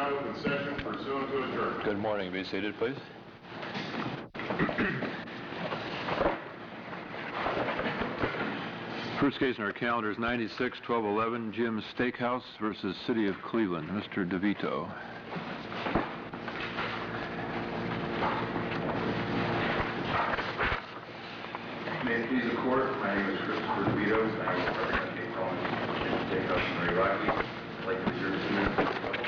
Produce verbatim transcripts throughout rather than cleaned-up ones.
open session pursuant to adjournment. Good morning. Be seated, please. First case on our calendar is ninety-six twelve eleven Jim's Steakhouse versus City of Cleveland. Mister DeVito. May it please the court, my name is Christopher DeVito, and I will represent the appellant Jim's Steakhouse in Ray Rocky. I'd like to reserve two minutes for the trouble.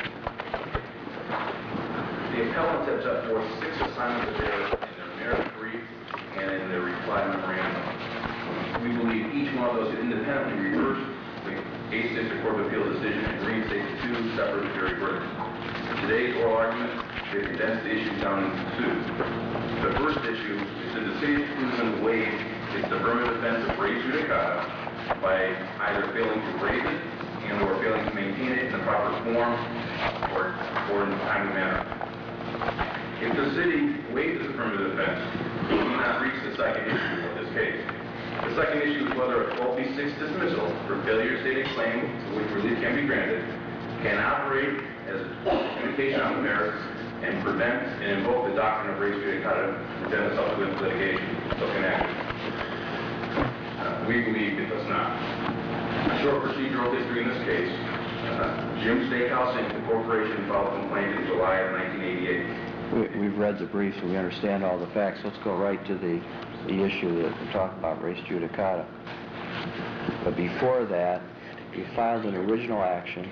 The appellant has set forth six assignments of error in their merit brief and in their reply memorandum. We believe each one of those is independently reversed the eighth District Court of Appeals decision and reinstates two separate jury verdicts. In today's oral argument, we have condensed the issues down into two. The first issue is that the City of Cleveland waived its affirmative defense of res judicata by either failing to raise it and or failing to maintain it in the proper form or, or in a timely manner. If the city waived its affirmative defense, we do not reach the second issue of this case. The second issue is whether a twelve B six dismissal for failure to state a claim to which relief can be granted can operate as a limitation on the merits and prevent and invoke the doctrine of res judicata to prevent a subsequent litigation. So can act. Uh, we believe it does not. A short procedural history in this case. Uh, Jim's Steakhouse Incorporated Corporation filed a complaint in July of nineteen eighty-eight. We, we've read the brief, so we understand all the facts. Let's go right to the, the issue that we're talking about, res judicata. But before that, you filed an original action,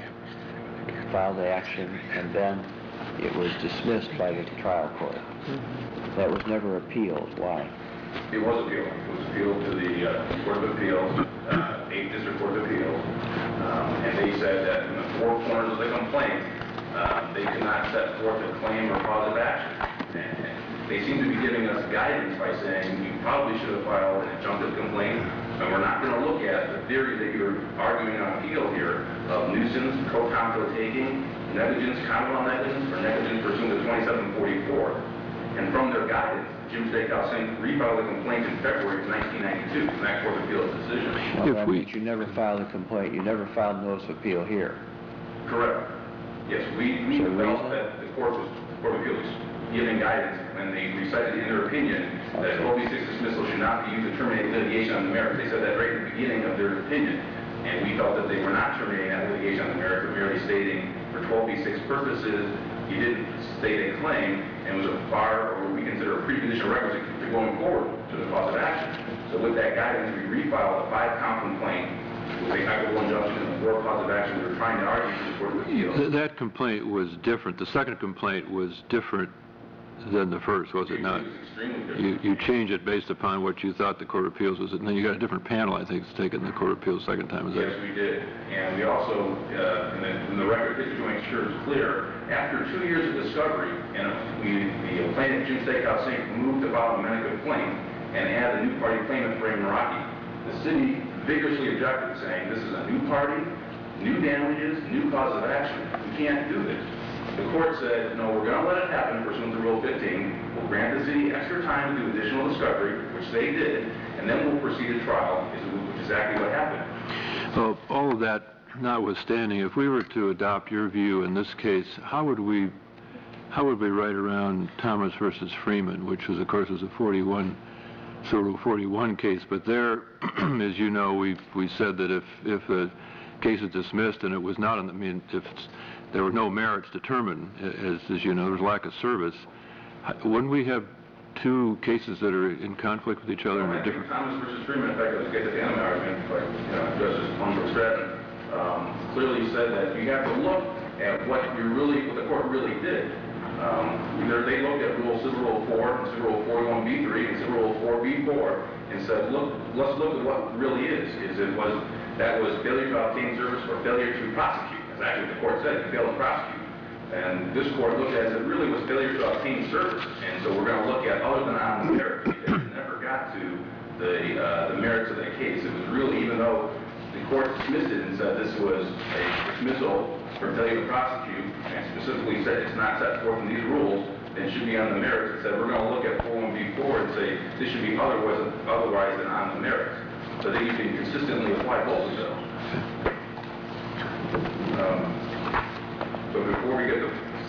filed the action, and then it was dismissed by the trial court. That was never appealed. Why? It was appealed. It was appealed to the uh, Court of Appeals, uh, eighth District Court of Appeals, um, and they said that in the four corners of the complaint, uh, they could not set forth a claim or cause of action. And, and they seem to be giving us guidance by saying you probably should have filed an adjunctive complaint, and we're not going to look at the theory that you're arguing on appeal here of nuisance, pro tanto taking, negligence, common law negligence, or negligence pursuant to twenty-seven forty-four. And from their guidance, Jim's Steakhouse Incorporated refiled a complaint in February of nineteen ninety-two from that Court of Appeals decision. Well, that means you never filed a complaint. You never filed notice of appeal here. Correct. Yes, we, we So felt that the Court was, the Court of Appeals was giving guidance when they recited in their opinion that twelve B six dismissal should not be used to terminate litigation on the merits. They said that right at the beginning of their opinion. And we felt that they were not terminating that litigation on the merits, but merely stating for twelve B six purposes, you didn't state a claim and was a bar, or what we consider a precondition requisite to going forward to the cause of action. So with that guidance, we refiled a five-count complaint with a equitable injunction and four cause of action we were trying to argue to the Court of Appeals. That complaint was different. The second complaint was different than the first, was it not? It was extremely different. You, you changed it based upon what you thought the Court of Appeals was, and then you got a different panel, I think, that's taken the Court of Appeals second time. Is Yes, that? we did. And we also, uh, and, the, and the record picture to make sure is clear, after two years of discovery, and we, the plaintiff, Jim's Steakhouse Incorporated, moved to file a amended complaint and add a new party claimant, Ray Meraki. The city vigorously objected, saying this is a new party, new damages, new cause of action. We can't do this. The court said, no, we're going to let it happen pursuant to Rule fifteen. We'll grant the city extra time to do additional discovery, which they did, and then we'll proceed to trial, which is exactly what happened. Well, all of that notwithstanding, if we were to adopt your view in this case, how would we, how would we write around Thomas versus Freeman, which was, of course, was a forty-one, sort of forty-one case, but there, as you know, we we said that if if a case is dismissed and it was not, in the, I mean, if it's, there were no merits determined, as, as you know, there was lack of service. Wouldn't we have two cases that are in conflict with each other? Well, in a different... Thomas versus Freeman, in fact, let's get to the end of the argument, like you know, Justice Plumber Stratton um, clearly said that you have to look at what you really, what the court really did. Um, they looked at Rule Civil Rule four and Civil Rule forty-one B three and Civil Rule four B four and said, look, let's look at what really is. Is it was that was failure to obtain service or failure to prosecute? That's actually what the court said, you failed to prosecute. And this court looked at it, it really was failure to obtain service. And so we're going to look at other than on the merits, because it never got to the, uh, the merits of the case. It was really, even though the court dismissed it and said this was a dismissal for failure to prosecute, and specifically said it's not set forth in these rules, then it should be on the merits. It said we're going to look at four one B four and say this should be otherwise, otherwise than on the merits. So that you can consistently apply both of those. Um, but before we get to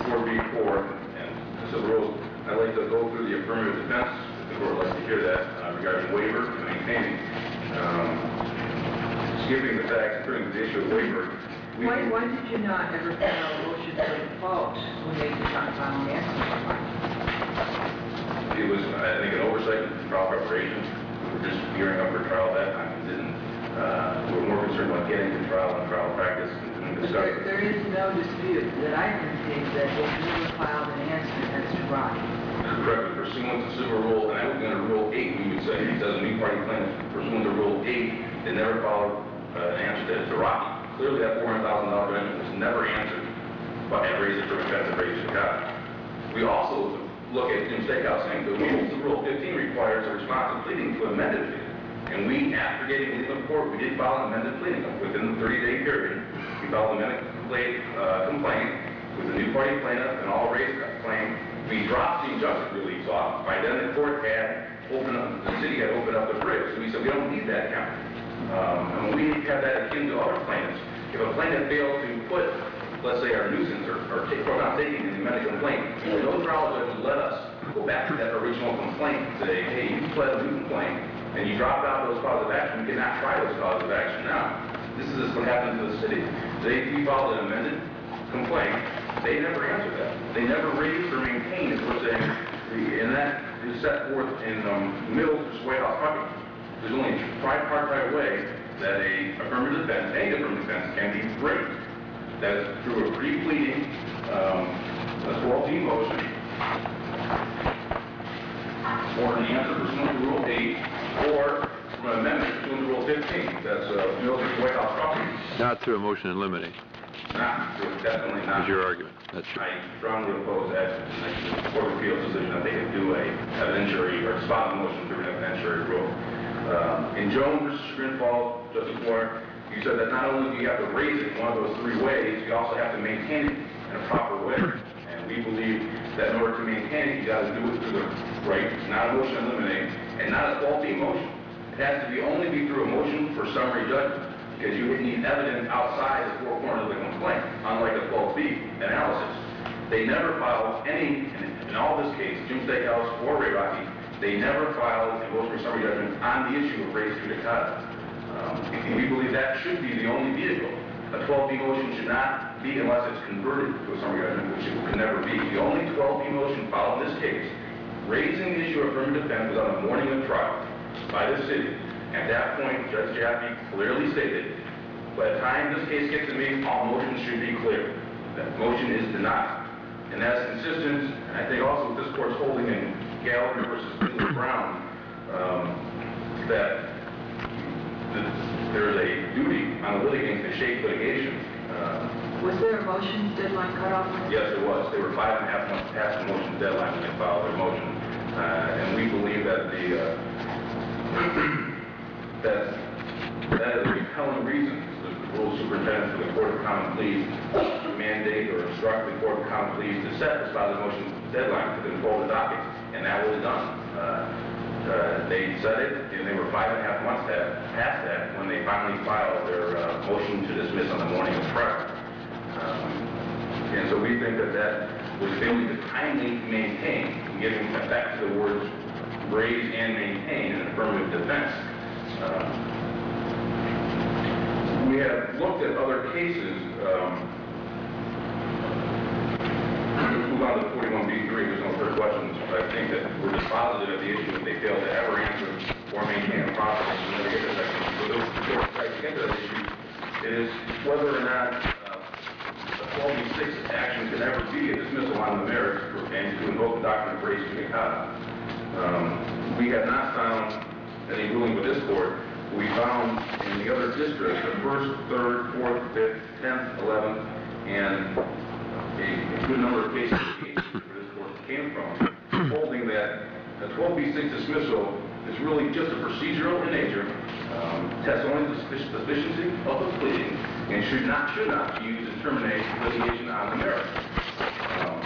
affirmative defense, if the court would like to hear that, uh, regarding waiver and maintaining. Um, skipping the facts and turning to the issue of waiver, we Why, why did you not ever file a motion for default when they did not file an answer? it was, I think, an oversight in trial preparation. We were just gearing up for trial at that time. We didn't, uh, we were more concerned about getting to trial and trial practice and doing But discovery. there, there is no dispute that I can see that they never filed an answer as to Rocky. Correct, pursuant to civil rule, and I would go to rule eight, we would say, it doesn't mean party plaintiff, pursuant to rule eight, they never filed uh, an answer to, to Rocky. Clearly, that four hundred thousand dollar amendment was never answered by a raise it from offensive raise to God. We also look at Jim Stakehouse saying the rule, the rule fifteen requires a response to pleading to amended pleading. And we, after getting legal in court, we did file an amended pleading within the thirty day period. We filed an amended complaint, uh, complaint with the new party plaintiff and all raised claim. We dropped the injunctive relief off. By then, the court had opened up, the city had opened up the bridge. So we said, we don't need that count. Um, and we have that akin to other plaintiffs. If a plaintiff fails to put, let's say, our nuisance or, or take, or not taking in the amended complaint, no trial judge would let us go back to that original complaint and say, hey, you pled a new complaint and you dropped out those causes of action. You cannot try those causes of action now. This is what happened to the city. They we filed an amended complaint. They never answered that. They never raised or maintained, as we're saying, and that is set forth in um, Mills versus White House property. There's only a tripartite way that a affirmative defense, any affirmative defense, can be raised. That is through a pre-pleading, um, a twelve D motion, or an answer pursuant to Rule eight, or from an amendment pursuant to Rule fifteen. That's uh, Mills versus White House property. Not through a motion in limine, Not, definitely not. is your argument. That's true. I strongly oppose that the Court of Appeals decision that they could do a evidentiary or spot motion through an evidentiary rule. Um, in Jones versus Grinfall, Justice Moore, you said that not only do you have to raise it in one of those three ways, you also have to maintain it in a proper way. And we believe that in order to maintain it, you got to do it through the right, not a motion to eliminate, and not a twelve B motion. It has to be only be through a motion for summary judgment, because you would need evidence outside the four corners of the complaint, unlike a twelve B analysis. They never filed any, in all this case, Jim Stakehouse or Ray Rocky, they never filed a motion for summary judgment on the issue of res judicata. Um, and we believe that should be the only vehicle. A twelve B motion should not be unless it's converted to a summary judgment, which it can never be. The only twelve B motion filed in this case, raising the issue of affirmative defense, was on the morning of trial by the city. At that point, Judge Jaffe clearly stated, by the time this case gets to me, all motions should be clear. That motion is denied. And that's consistent, and I think also with this court's holding in Gallagher versus Lewis Brown, um, that, that there is a duty on the litigants to shape litigation. Uh, Was there a motion deadline cutoff? yes, there was. They were five and a half months past the motion deadline when they filed their motion. Uh, and we believe that the uh, that that is a compelling reason for the rule superintendent for the Court of Common Pleas to mandate or instruct the Court of Common Pleas to set the filed motion deadline to control the docket, and that was done. Uh, uh, they said it, and they were five and a half months past that when they finally filed their uh, motion to dismiss on the morning of trial. Um, and so we think that that was failing to timely maintain, giving effect to the words raise and maintain an affirmative defense. Um, we have looked at other cases. Um, let's move on to forty-one B three. There's no further questions. I think that we're dispositive of the issue if they fail to ever answer or maintain a process and never get to that section. So those who try to get to that issue, it is whether or not uh, a twelve B six action can ever be a dismissal on the merits and to invoke the doctrine of res judicata. Um, we have not found any ruling with this court. We found in the other districts, the first, third, fourth, fifth, tenth, eleventh, and a, a good number of cases where this court came from, holding that a twelve B six dismissal is really just a procedural in nature, um, tests only the sufficiency of the pleading, and should not should not be used to terminate litigation on the merits. Um,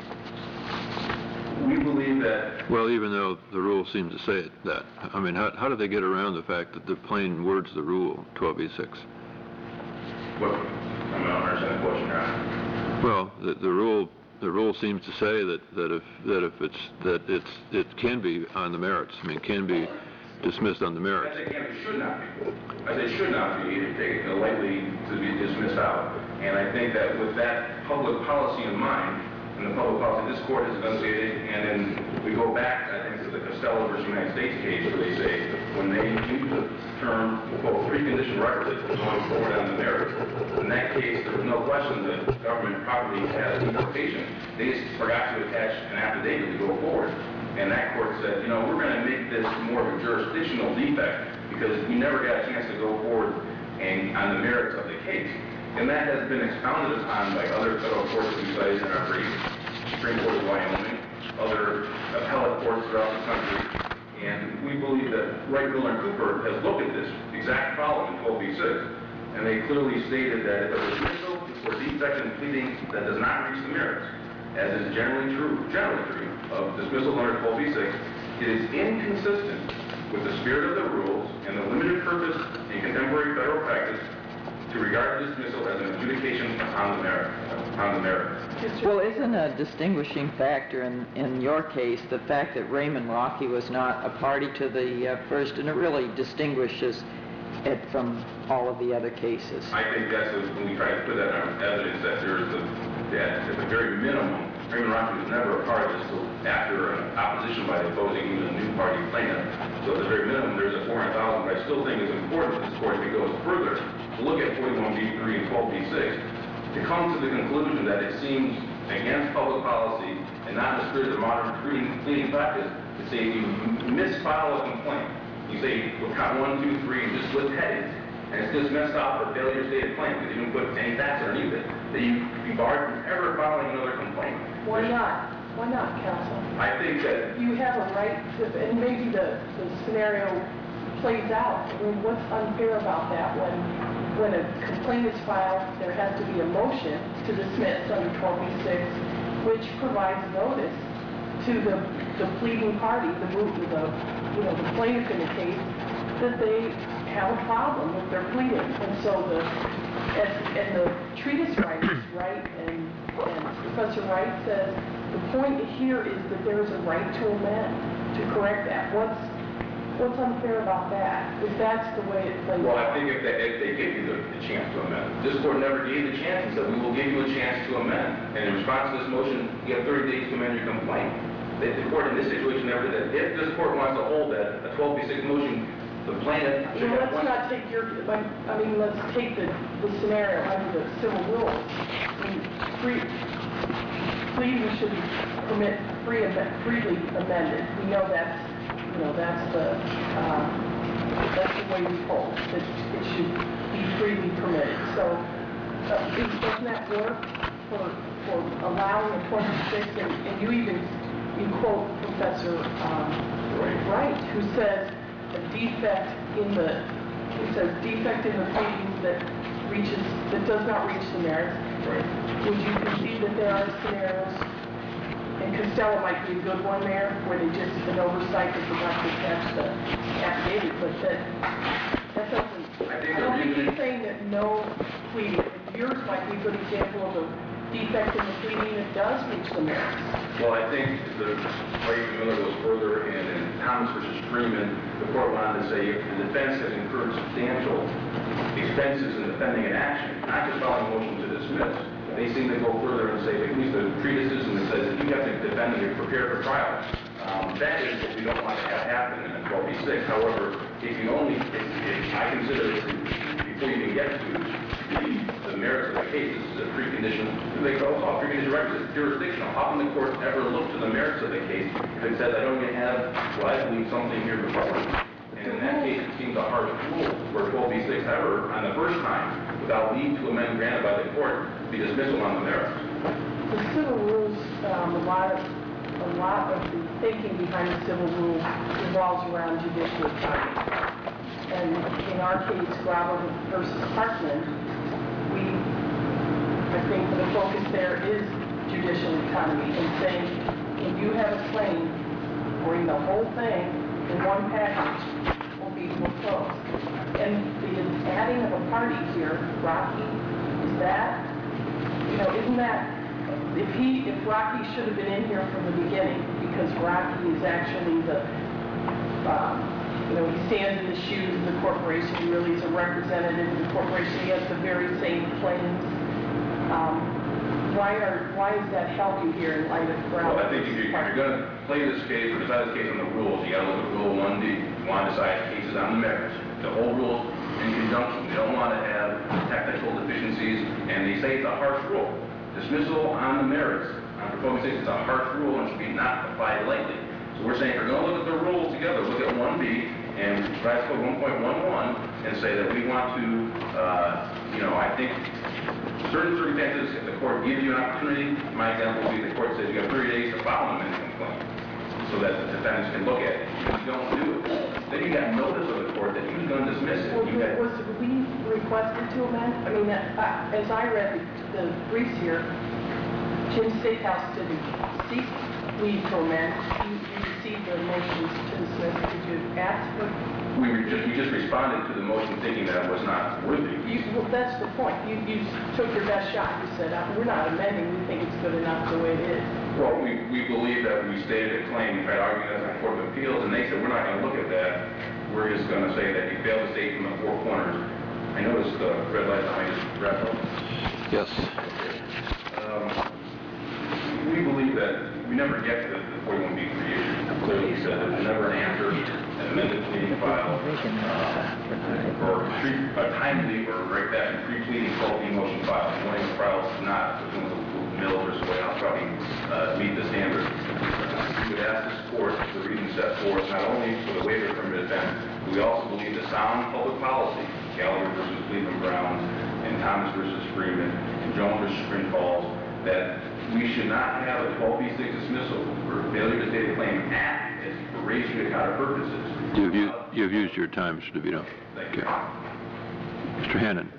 we believe that. Well, even though the rule seems to say it, that, I mean, how, how do they get around the fact that the plain words of the rule, twelve B six? Well, I don't understand the question, Your Honor. Well, the, the rule the rule seems to say that, that if, that if it's, that it's, it can be on the merits, I mean, can be dismissed on the I merits. say can, it should not be. I say should not be taken lightly to be dismissed out. And I think that with that public policy in mind, and the public policy this court has enunciated, and then we go back, I think, to the Costello versus United States case where they say when they use the term, quote, precondition requisite for going forward on the merits, in that case, there was no question that the government properly had an interpretation. They just forgot to attach an affidavit to go forward. And that court said, you know, we're going to make this more of a jurisdictional defect because we never got a chance to go forward and on the merits of the case. And that has been expounded upon by other federal courts we cited in our brief, Supreme Court of Wyoming, other appellate courts throughout the country. And we believe that Wright, Miller, and Cooper has looked at this exact problem in twelve B six. And they clearly stated that if a dismissal for defect in pleading that does not reach the merits, as is generally true, generally true, of dismissal under twelve B six, it is inconsistent with the spirit of the rules and the limited purpose in contemporary federal practice to regard dismissal as an adjudication upon the merit. Upon the merit. Well, isn't a distinguishing factor in, in your case the fact that Raymond Rocky was not a party to the uh, first, and it really distinguishes it from all of the other cases? I think that's a, when we try to put that on evidence that there is a, that at the very minimum, Raymond Rocky was never a part of this until after an opposition by the opposing, even a new party plaintiff. So at the very minimum, there's a four hundred thousand, but I still think it's important that this court, if it goes further, to look at forty-one B three and twelve B six, to come to the conclusion that it seems against public policy and not in the spirit of modern pleading practice to say if you misfile a complaint, you say, we'll count one, two, three, and just list headings, and it's dismissed out for failure to state a claim because you didn't put any facts underneath it, that you be barred from ever filing another complaint. Why not? Why not, counsel? I think that You have a right to, and maybe the, the scenario plays out. I mean, what's unfair about that when, when a complaint is filed, there has to be a motion to dismiss under twelve B six, which provides notice to the, the pleading party, the move, the, you know, the plaintiff in the case, that they have a problem with their pleading. And so the, as, and the treatise writers, Wright and, and Professor Wright says, the point here is that there is a right to amend, to correct that. What's, what's unfair about that? If that's the way it plays Well, out? I think if they, if they gave you the, the chance to amend, this court never gave the chance and said, we will give you a chance to amend. And in response to this motion, you have thirty days to amend your complaint. The, the court in this situation never did. If this court wants to hold that a twelve B six motion, the plaintiff should Well, have let's one. not take your, I mean, let's take the, the scenario under the civil rules. I mean, free, pleading should be permit, free, amend- freely amended. We know that's, you know, that's the, uh, that's the way we hold, that it should be freely permitted. So, uh, is- doesn't that work for, for allowing a twelve B six? And, and you even, you quote Professor um, Wright, who says a defect in the, he says defect in the pleading that reaches, that does not reach the merits. Right. Would you concede that there are scenarios, and Costello might be a good one there, where they just, an oversight, they forgot to attach the affidavit, but that, that doesn't, I think I don't the think reason- he's saying that no pleading. Yours might be a good example of a defect in the pleading that does reach the merits. Well, I think the Wright and Miller goes further, and in Thomas versus Freeman, the court wanted to say if the defense has incurred substantial expenses in defending an action, not just filing a motion to dismiss, they seem to go further and say, at least the treatises, and it says if you have to defend and you're prepared for trial, um, that is what we don't want to have happen in a twelve B six. However, if you only, if, if I consider it, before you even get to the, the merits of the case, this is a precondition, they go, oh, precondition requisite, jurisdictional. How can the court ever look to the merits of the case if it says I don't even have, well, I believe something here before? And in that case, it seems a harsh rule for twelve B six ever, on the first time, without leave to amend granted by the court, be dismissal on the merits. The civil rules, um, a lot of, a lot of the thinking behind the civil rules revolves around judicial economy. And in our case, Grover versus Parkland, we, I think the focus there is judicial economy and saying, if you have a claim, bring the whole thing in one package, will be foreclosed. And the adding of a party here, Rocky, is that, you know, isn't that if he, if Rocky should have been in here from the beginning, because Rocky is actually the, um, you know, he stands in the shoes of the corporation, he really is a representative of the corporation, he has the very same claims. Um, why are, why does that help you here in light of Brown? Well, I think if you're, if you're going to play this case or decide this case on the rules, you got to look at Rule one D. You want to decide cases on the merits. The whole rules in conjunction. You don't want to have technical deficiencies, and they say it's a harsh rule. Dismissal on the merits, on proposed cases, it's a harsh rule and should be not applied lightly. So we're saying if we're going to look at the rules together, look at one B and Revised Code one point one one and say that we want to, uh, you know, I think certain circumstances, if the court gives you an opportunity, my example would be the court says you have thirty days to file an amendment complaint so that the defendants can look at it. If you don't do it, then you got notice of the court that he was going to dismiss it. Was, You had, was we requested to amend? I mean, that, uh, as I read the, the briefs here, Jim Statehouse didn't seek leave to amend. You, you received the motions to dismiss. Did you ask for? we were just, we just responded to the motion thinking that it was not worthy. You, well, that's the point. You, you took your best shot. You said, uh, we're not amending. We think it's good enough the way it is. Well, we, we believe that we stated a claim, we tried to argue that in the Court of Appeals, and they said, we're not going to look at that. We're just going to say that you failed to state from the four corners. I noticed the red light behind you, wrapped up. Yes. Um, we believe that we never get to the forty-one B creation. Clearly said that there's never an answer, an amended pleading file, uh, or pre, a timely or right back in pre-pleading faulty motion file. One of the files is not, Mills or someone else probably uh, meet the standard. We would ask this court for the reasons set forth, not only for the waiver from the defense, but we also believe the sound public policy, Gallagher versus Cleveland Browns, and Thomas versus Freeman, and Jones versus Spring Falls, that we should not have a twelve B six dismissal for failure to state a claim at as for res judicata purposes. You've used, you've used your time, Mister DeVito. Thank you. Mister Hannon.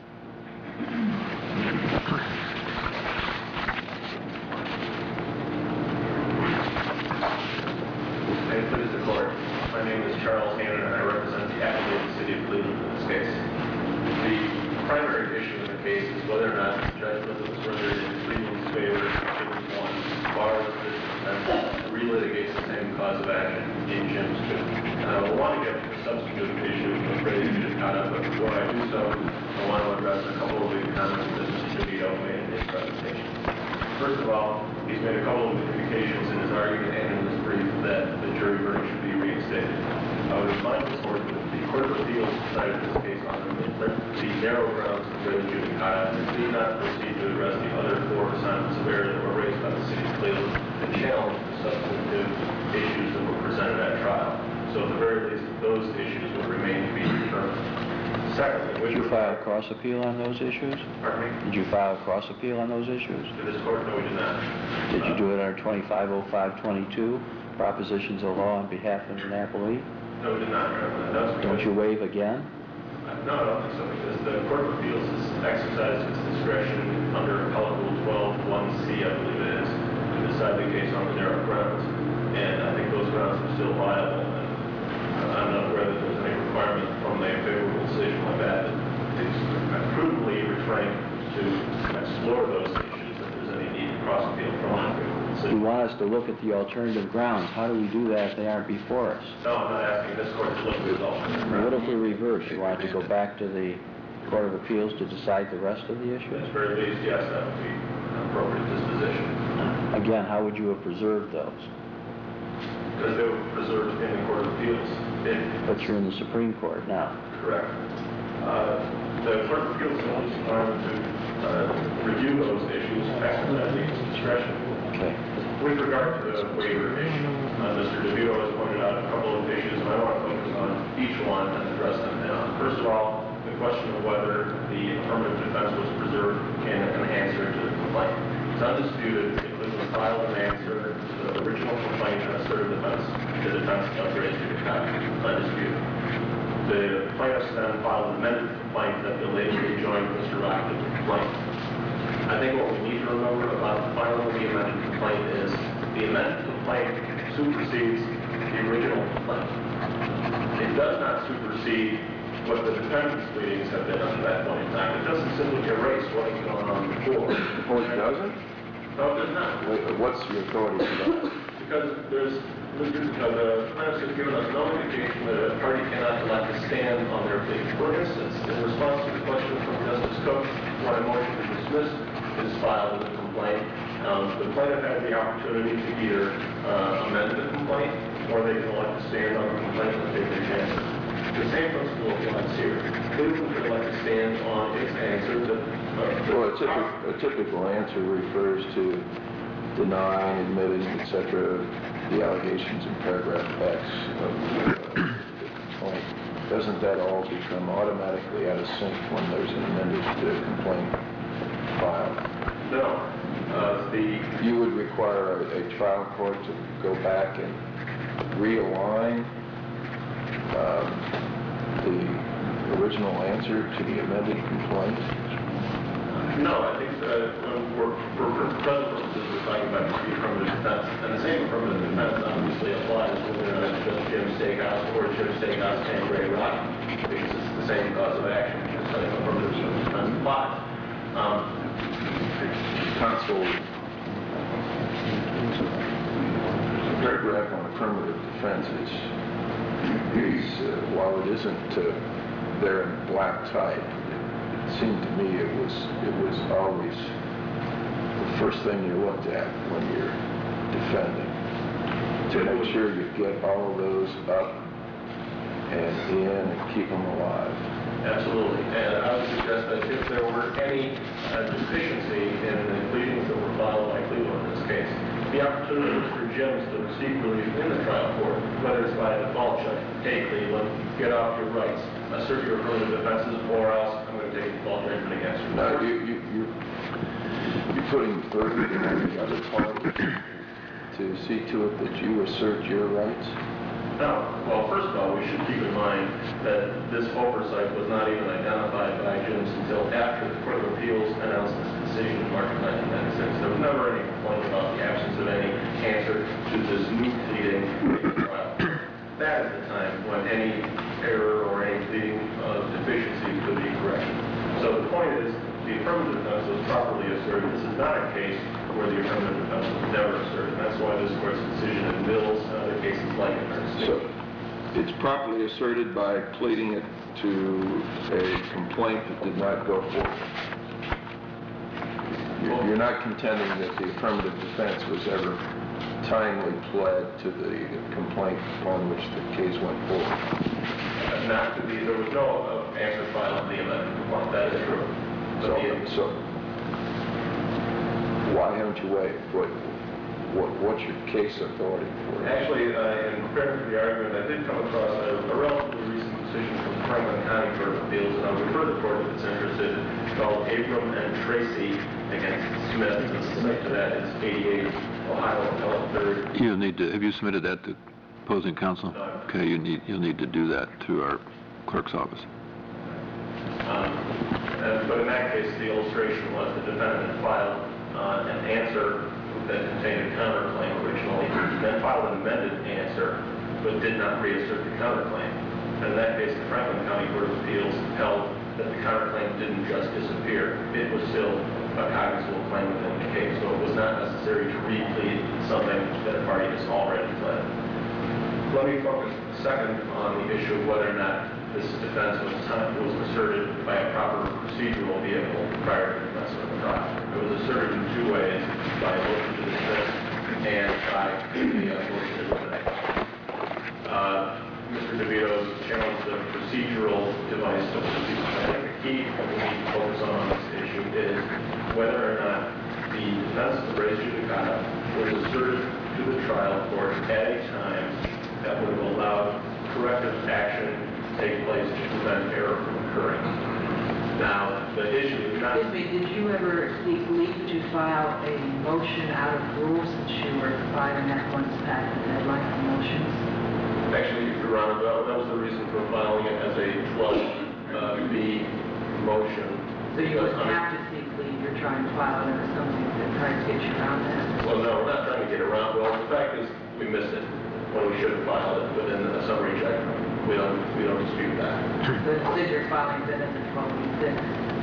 May it please the court. My name is Charles Hannon, and I represent the appellate of the city of Cleveland in this case. The primary issue in the case is whether or not the judgment that was rendered in Cleveland's favor in Cleveland one bars the defense to relitigate the same cause of action in Jim's two. And I will want to get to the substantive issue of res judicata, but before I do so, I want to address a couple of the comments that Mister DeVito made in his presentation. First of all, he's made a couple of indications in his argument and in his brief that the jury verdict should be reinstated. I would remind the court that the Court of Appeals decided this case on the, the narrow grounds of res judicata and did not proceed to address the other four assignments of error that were raised by the city of Cleveland and challenge the substantive issues that were presented at trial. So at the very least, those issues would remain to be determined. Secondly, Did you file a cross appeal on those issues? Pardon me? Did you file a cross appeal on those issues? To this court, no, we did not. Did you do it under twenty-five oh five twenty-two, propositions of law on behalf of an appellee? No, we did not, Your Honor. That was Don't because- you waive again? No, I don't think so, because the Court of Appeals has exercised its discretion under Appellate Rule twelve one C, I believe it is, to decide the case on the narrow grounds. And I think those grounds are still viable. And I'm not aware that there's any requirement from a favorable decision like that. It's prudently refrain to explore those issues if there's any need to cross appeal from an unfavorable You decision. want us to look at the alternative grounds. How do we do that if they aren't before us? No, I'm not asking this court to look at those alternative grounds. What if we reverse? You want to go back to the Court of Appeals to decide the rest of the At issues? the very least, yes, that would be an appropriate disposition. Again, how would you have preserved those? Because they were preserved in the Court of Appeals. It, But you're in the Supreme Court now. correct. Uh, the Court of Appeals is only required to uh, review those issues, exercising its discretion. Okay. With regard to the waiver issue, uh, Mister DeVito has pointed out a couple of issues, and I want to focus on each one and address them now. First of all, the question of whether the affirmative defense was preserved in an answer to the complaint. It's undisputed. It was filed an answer to the original complaint and asserted defense, the defense of res judicata. Undisputed. The plaintiffs then filed an amended complaint that belatedly joined Mister Rock to the complaint. I think what we need to remember about filing the amended complaint is the amended complaint supersedes the original complaint. It does not supersede what the defendant's pleadings have been up to that point in time. It doesn't simply erase what has gone on before. Oh, it doesn't? No, there's not. Wh- What's your authority for that? Because there's, because the plaintiffs have given us no indication that a party cannot elect to stand on their plea. For instance, in response to the question from Justice Cook, when a motion to dismiss is filed in the complaint, um, the plaintiff has the opportunity to either uh, amend the complaint, or they can elect to stand on the complaint and take their chances. The same principle applies here. Cleveland could elect to stand on its answer that... Uh, Well, a typical, a typical answer refers to denying, admitting, et cetera, the allegations in paragraph X of the uh, complaint. Doesn't that all become automatically out of sync when there's an amended uh, complaint filed? No. Uh, the... You would require a, a trial court to go back and realign um, the original answer to the amended complaint? No, I think uh, for, for, for present purposes, we're talking about the affirmative defense. And the same affirmative defense obviously applies whether or not it's just Jim Steakhouse or Jim Steakhouse and Ray Rock, because it's the same cause of action. The same affirmative defense applies. Um, Counsel, the paragraph on affirmative defense is, is uh, while it isn't uh, there in black type, it seemed to me it was it was always the first thing you looked at when you're defending, to make sure you get all of those up and in and keep them alive. Absolutely. And I would suggest that if there were any uh, deficiency in the pleadings that were filed by Cleveland in this case, the opportunity for Jim to receive relief in the trial court, whether it's by a default judge, hey Cleveland, get off your rights, assert your affirmative defenses, or else I'm going to take default judgment against you. Now, you, you, you're, you're putting burden on the other party to see to it that you assert your rights? No. Well, first of all, we should keep in mind that this oversight was not even identified by Jim's until after the Court of Appeals announced its decision in March of nineteen ninety-six. There was never any complaint about the absence of any answer to this new pleading in the trial. That is the time when any error or any pleading uh, deficiency could be corrected. So the point is, the affirmative defense was properly asserted. This is not a case where the affirmative defense was never asserted. That's why this Court's decision in Mills and other cases like it are distinct. So, it's properly asserted by pleading it to a complaint that did not go forward. You're, you're not contending that the affirmative defense was ever timely pled to the complaint upon which the case went forward. Uh, Not to be, there was no uh, answer filed in the amendment complaint. That is true. But So, the- so why haven't you waived? What, what, what's your case authority for it? Actually, uh, in preparing for the argument, I did come across a, a relatively recent decision from the Franklin County Court of Appeals, and I'll refer the court if it's interested, called Abram and Tracy against Smith, and the site to that is eighty-eight Ohio Appellate Third. You need to, have you submitted that to opposing counsel? No. Okay, you need, you'll need to do that through our clerk's office. Um, and, but in that case, the illustration was the defendant had filed uh, an answer that contained a counterclaim originally, then filed an amended answer, but did not reassert the counterclaim. And in that case, the Franklin County Court of Appeals held that the counterclaim didn't just disappear. It was still a cognizable claim within the case, so it was not necessary to replead something that a party has already pled. Let me focus second on the issue of whether or not this defense was, was asserted by a proper procedural vehicle prior to the commencement of the trial. It was asserted in two ways, by a motion to dismiss and by the uh, motion to eliminate. Uh, Mister DeVito challenged the procedural device of the people. I think the key that we need to focus on on this issue is whether or not the defense of res judicata was asserted to the trial court at a time that would have allowed corrective action to take place to prevent error from occurring. Now, the issue is not... Excuse me, did you ever seek leave to file a motion out of rule since you were filing that one's patent deadline for motions? Actually, Your Honor, that that was the reason for filing it as a twelve B motion. So you Because wouldn't under- have to seek leave, you're trying to file it as something that tries to get you around that? Well, no, we're not trying to get around. Well, the fact is, we missed it when we should have filed it within a summary judgment. We don't, we don't dispute that. So instead you're filing that as a twelve B six?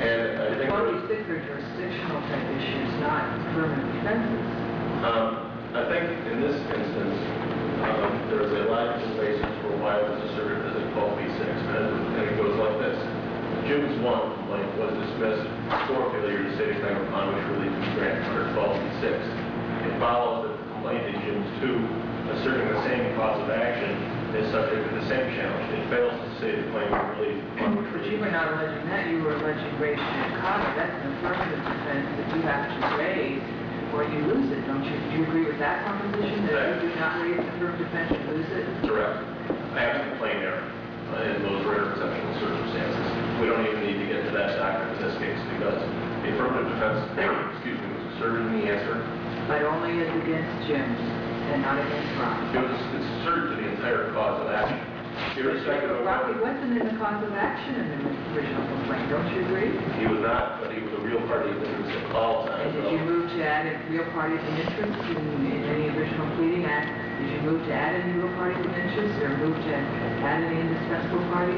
And I think... twenty-six are jurisdictional type issues, not permanent defenses. Um, I think in this instance, um, there is a logical basis for why it was asserted as a twelve B six, and it goes like this. Jim's one complaint was dismissed for failure to state a claim upon which relief was granted under twelve B six. It follows that the complaint in Jim's two, asserting the same cause of action, is subject to the same challenge. It fails to state a claim of relief upon which But relief... you were not alleging that, you were alleging race judicata. That's an affirmative defense that you have to raise or you lose it, don't you? Do you agree with that proposition, that if you do not raise the affirmative defense, you lose it? Correct. I have a complaint error uh, in those rare exceptional circumstances. We don't even need to get to that doctrine in this case because the affirmative defense, excuse me, was asserted in the answer. But only as against Jim and not against Rob. It was it's asserted to the entire cause of action. Irrespective of Rocky whether wasn't in the cause of action in the original complaint, don't you agree? he was not, but he was a real party of interest at all times. And did you move to add a real parties of interest in, in any original pleading act? Did you move to add any real parties of interest or move to add any indispensable parties?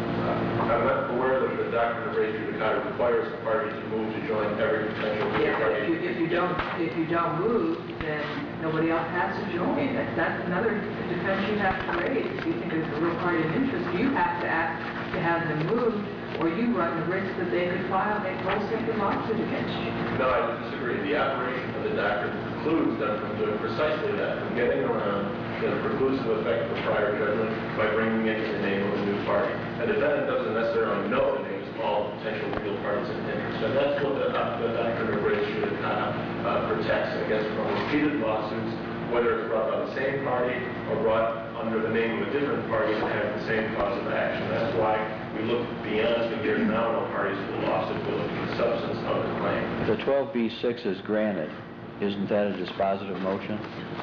Uh, I'm not aware that the doctrine of res judicata requires the party to move to join every potential real Yeah, but party. if you, if you don't, if you don't move, then nobody else has to join. That's, that's another defense you have to raise. If you think there's a real party of interest, you have to ask to have them moved, or you run the risk that they could file a whole separate lawsuit against you. No, I disagree. The operation of the doctrine precludes them from doing precisely that, from getting around the preclusive effect of a prior judgment by bringing it in the name of a new party. A defendant doesn't necessarily know the names of all potential real parties of interest, and that's what the, uh, the doctrine of res judicata uh, protects against from repeated lawsuits, whether it's brought by the same party or brought under the name of a different party that have the same cause of action. That's why we look beyond the mere nominal parties of the lawsuit. We look at the substance of the claim. If the twelve B six is granted, isn't that a dispositive motion?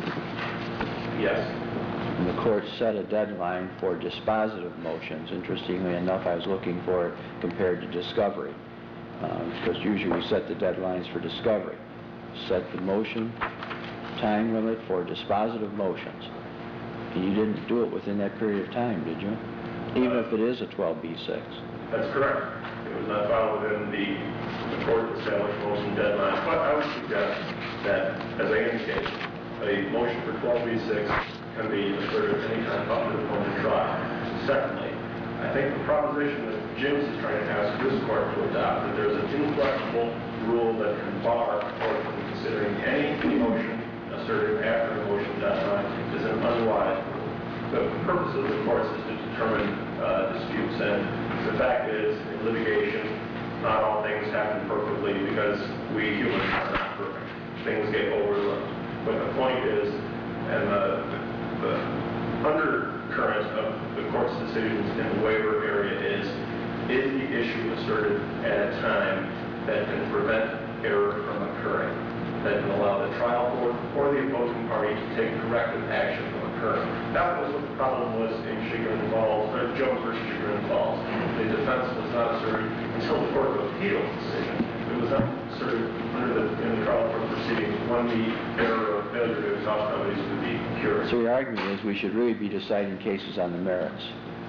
Yes. And the court set a deadline for dispositive motions. Interestingly enough, I was looking for it compared to discovery, um, because usually we set the deadlines for discovery. Set the motion time limit for dispositive motions. And you didn't do it within that period of time, did you? Even if it is a twelve B six. That's correct. It was not followed within the, the court established motion deadline. But I would suggest that, as I indicated, a motion for twelve B six can be asserted any time up to the point of trial. Secondly, I think the proposition that Jim's is trying to ask this court to adopt, that there's an inflexible rule that can bar a court from considering any motion asserted after the motion deadline is an unwise rule. The purpose of the courts is to determine uh, disputes, and the fact is, in litigation, not all things happen perfectly because we humans are not perfect. Things get overlooked. But the point is, and the, the undercurrent of the court's decisions in the waiver area is, is the issue asserted at a time that can prevent error from occurring, that can allow the trial court or the opposing party to take corrective action from occurring. That was what the problem was in Chagrin Falls, or Jones versus Chagrin Falls. The defense was not asserted until the Court of Appeals decision. It was not asserted under the, in the trial court proceedings when the error or failure to exhaust remedies would be cured. So your argument is we should really be deciding cases on the merits.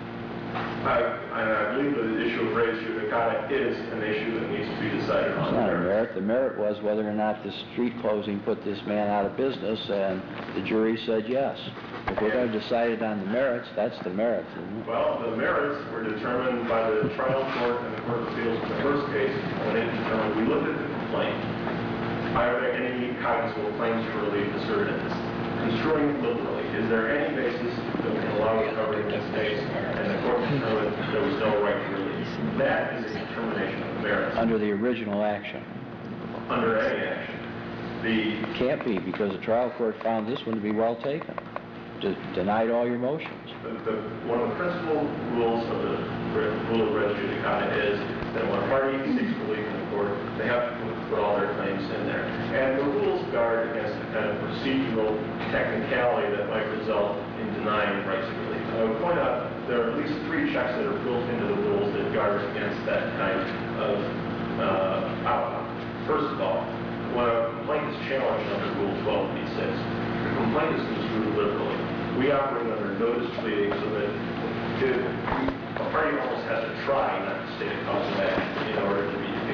I, I believe the issue of res judicata is an issue that needs to be decided on. It's not a merit. The merit was whether or not the street closing put this man out of business, and the jury said yes. If we're going to decide it on the merits, that's the merits, isn't it? Well, the merits were determined by the trial court and the Court of Appeals in the first case when it determined, we looked at the complaint. Are there any cognizable claims for relief asserted in this? Construing liberally, is there any basis that can allow recovery in this case? And the court determined there was no right to relief. That is a determination of the merits. Under the original action. Under any action. The Can't be, because the trial court found this one to be well taken. De- denied all your motions. The, the, one of the principal rules of the rule of res judicata is that when a party seeks relief in the court, they have to put all their claims in there. And the rules guard against the kind of procedural technicality that might result in denying rights of relief. And I would point out there are at least three checks that are built into the rules that guard against that kind of uh, outcome. First of all, when a complaint is challenged under Rule twelve B six, the complaint is construed liberally. We operate under notice pleading so that if a party almost has to try not to state a cause of action in order to be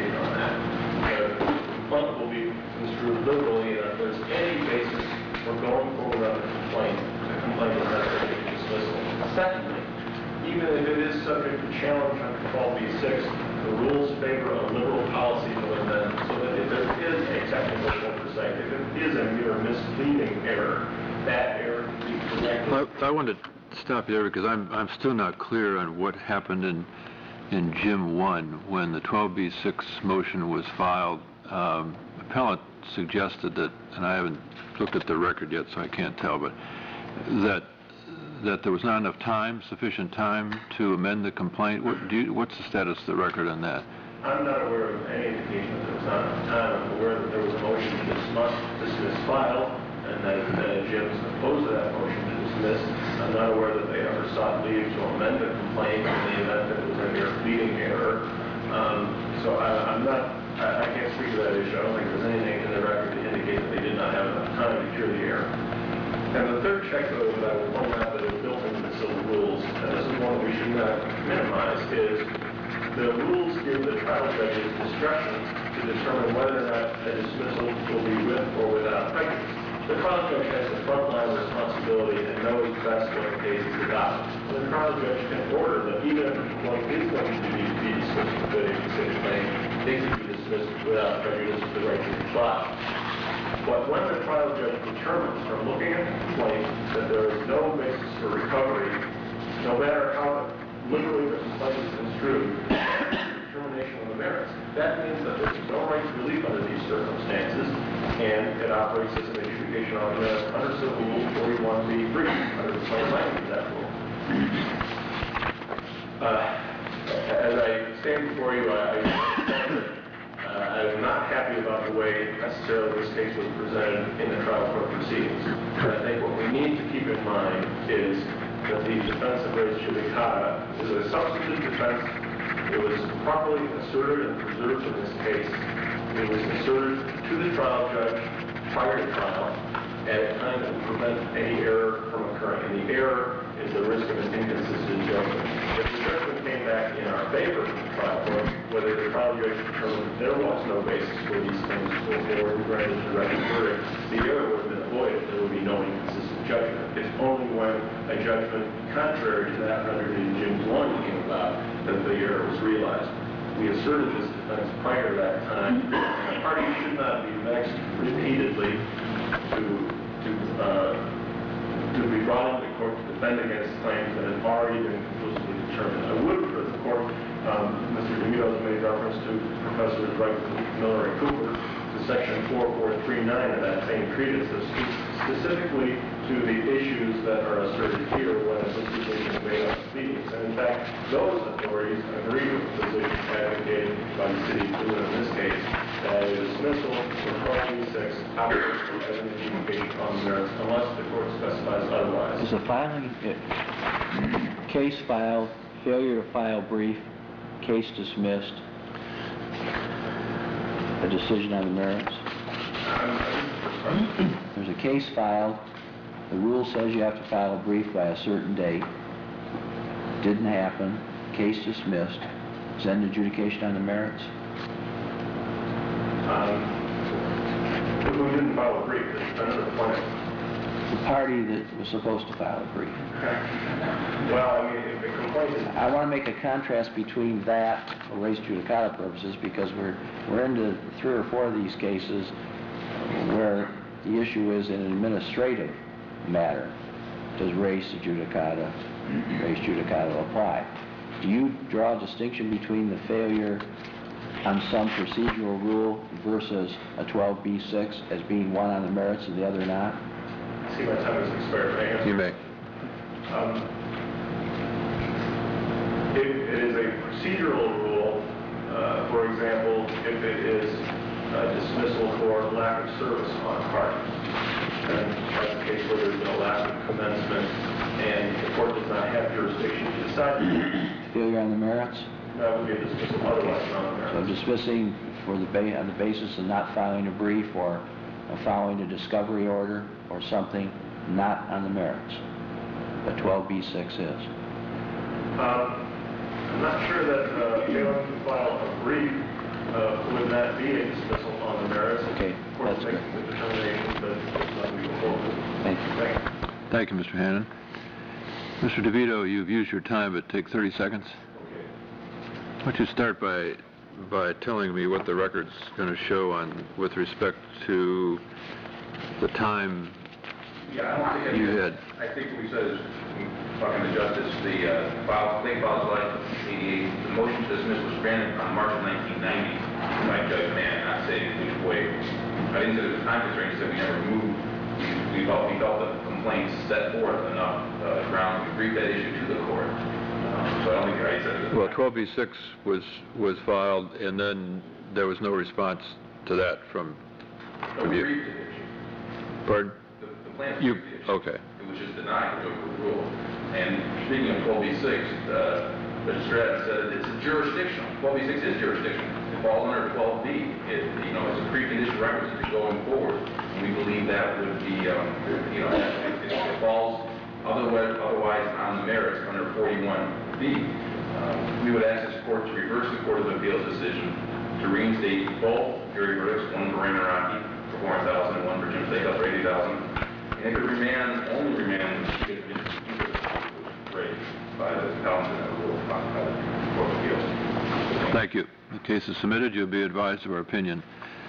twelve B six, the rules favor a liberal policy to amend so that if there is a technical oversight, if it is a mere misleading error, that error can be corrected. I, I wanted to stop you there because I'm, I'm still not clear on what happened in, in Jim one when the twelve B six motion was filed. Um, appellant suggested that, and I haven't looked at the record yet, so I can't tell, but that that there was not enough time, sufficient time to amend the complaint. What do you, what's the status of the record on that? I'm not aware of any indication that there was not enough time. I'm aware that there was a motion to dismiss, dismiss file, and that uh, Jim's opposed to that motion to dismiss. I'm not aware that they ever sought leave to amend the complaint in the event that it was a mere pleading error. Um, so I, I'm not, I, I can't speak to that issue. I don't think there's anything in the record to indicate that they did not have enough time to cure the error. And the third check, though, that I would point out that is built into the civil rules, and this is one that we should not minimize, is the rules give the trial judges discretion to determine whether or not a dismissal will be with or without prejudice. The trial judge has the frontline responsibility and knows best when a case is adopted. The trial judge can order that even if the complaint is going to be, be dismissed with a considered claim, it can be dismissed without prejudice to the right to the trial. But when the trial judge determines from looking at the complaint that there is no basis for recovery, no matter how liberally the complaint is construed, determination on the merits, that means that there is no right to relief under these circumstances, and it operates as an adjudication on the merits under Civil Rule forty-one B three, under the plain language of that rule. Uh, as I stand before you, I, I Uh, I'm not happy about the way necessarily this case was presented in the trial court proceedings. And I think what we need to keep in mind is that the defense of res judicata is a substantive defense. It was properly asserted and preserved in this case. It was asserted to the trial judge prior to trial at a time that would prevent any error from occurring. And the error is the risk of an inconsistent judgment. If the judgment came back in our favor in the trial court, whether the trial judge determined that there was no basis for these things or granted the right verdict, the error would have been avoided. There would be no inconsistent judgment. It's only when a judgment contrary to that rendered in Jim's one came about that the error was realized. We asserted this defense prior to that time, and the party should not be vexed repeatedly to to uh, to be brought into court to defend against claims that have already been conclusively determined. I would, for the court, um, Mister DeMito has made reference to Professors Wright, Miller, and Cooper, to section four four three nine of that same treatise that speaks specifically to the issues that are asserted here when a disposition is made on proceedings. And in fact, those authorities agree with the position advocated by the city of Cleveland in this case, that a dismissal for twelve B six operates as an adjudication on the merits unless the court specifies otherwise. Is the filing, uh, case filed, failure to file brief, case dismissed, a decision on the merits? There's a case filed, the rule says you have to file a brief by a certain date, didn't happen, case dismissed, is that an adjudication on the merits? Um, who didn't file a brief? The defendant or the plaintiff? The party that was supposed to file a brief. Well, I mean, if the complaint is... I want to make a contrast between that for res judicata purposes because we're we're into three or four of these cases where the issue is in an administrative matter. Does res judicata, res judicata apply? Do you draw a distinction between the failure on some procedural rule versus a twelve B six as being one on the merits and the other not? I see my time has expired. May I answer? You may. Um, it, it is a procedural rule. Uh, for example, if it is a dismissal for lack of service on a part, then that's the case where there's been a lack of commencement and the court does not have jurisdiction to decide. Failure on the merits? That would be a dismissal otherwise on the merits. So dismissing for the ba on the basis of not filing a brief or uh, following a discovery order or something not on the merits, but twelve B six is. Um, I'm not sure that uh, failing to file a brief uh, would not be a dismissal on the merits. Okay, Of course, that's making good. the determination, but it's not we go forward. Thank you. Thank you. Thank you, Mister Hannon. Mister DeVito, you've used your time, but take thirty seconds. Okay. Why don't you start by, by telling me what the record's going to show on, with respect to the time Yeah, I don't think you any- had. I think what we said is, talking to Justice, the uh, file, claim files like eighty-eight, the motion to dismiss was granted on March of nineteen ninety by Judge Mann, not saying which way. I didn't say there was a time constraint, I said we never moved. We, we felt, we felt the complaints set forth enough uh, grounds to brief that issue to the court. Um, So I don't think I said it. Well, twelve B six was, was filed, and then there was no response to that from, No, from we you. briefed the issue. Pardon? The, the plaintiff You, briefed the issue. okay. It was just denied, the rule. And speaking of twelve B six, uh, Judge Stratton said it's a jurisdictional. twelve B six is jurisdictional. It falls under twelve B. It, you know, it's a precondition requisite to going forward. And we believe that would be, um, you know, it, it falls otherwise, otherwise on the merits under forty-one B. Um, we would ask this court to reverse the Court of Appeals decision to reinstate both jury verdicts, one for Raymond Rocky for four hundred thousand dollars and one for Jim Steakhouse for eighty thousand dollars. And it could remand, only remand, if it's raised by the council and ruled by the Court of Appeals. Thank you. The case is submitted. You'll be advised of our opinion.